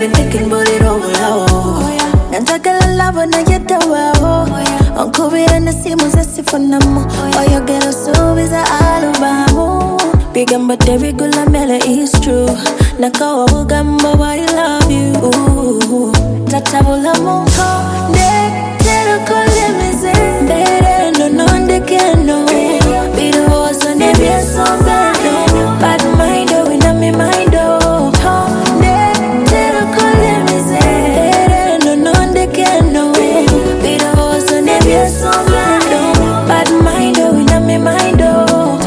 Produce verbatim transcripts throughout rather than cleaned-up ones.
been thinking about it all out. Nataka love na yeta wao. Onkubira na simu za sifonamo. Oyo gelo subiza alubamu. Bigamba Terry Gula Mele is true. Nakawa ugamba why I love you. Tatabula munko de tero kole mize. Bere no nonde keno. Bidu oso nebia songano. Bad mind oh ina mi mind oh. De tero kole mize. Bere no nonde keno. Bidu oso nebia songano. Bad mind oh ina mi mind oh.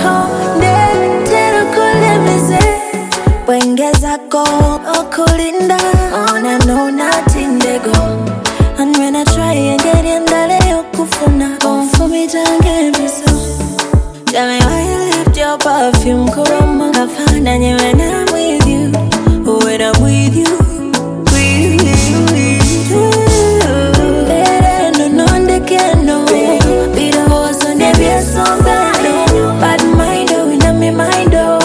Wengeza go okulinda ona no nothing they go. And when I try and get in dale yokufuna go for me jange biso. Tell me why you left your perfume kuroma kafana nye when I'm with you. When I'm with you, with you, with you. Bere no nonde keno. Bida hoso nebia songano. Bad mind oh ina mi mind oh.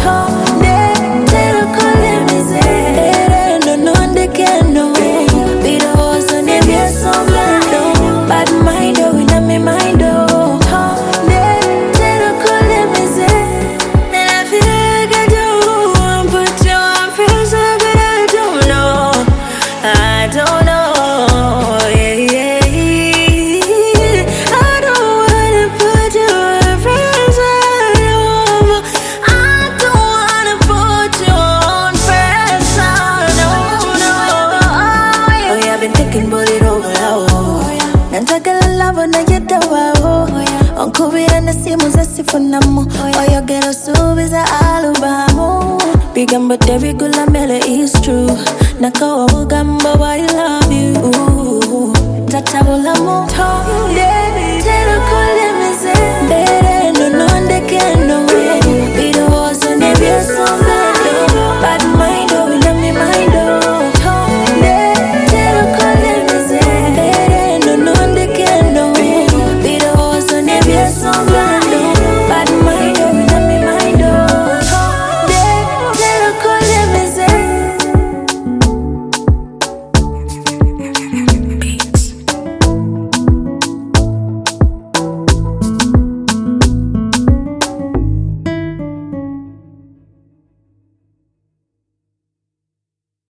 Onkubira na simu za sifonamo. Oyo gelo subiza alubamu. Bigamba Terry Gula Mele is true. Nakawa ugamba why I love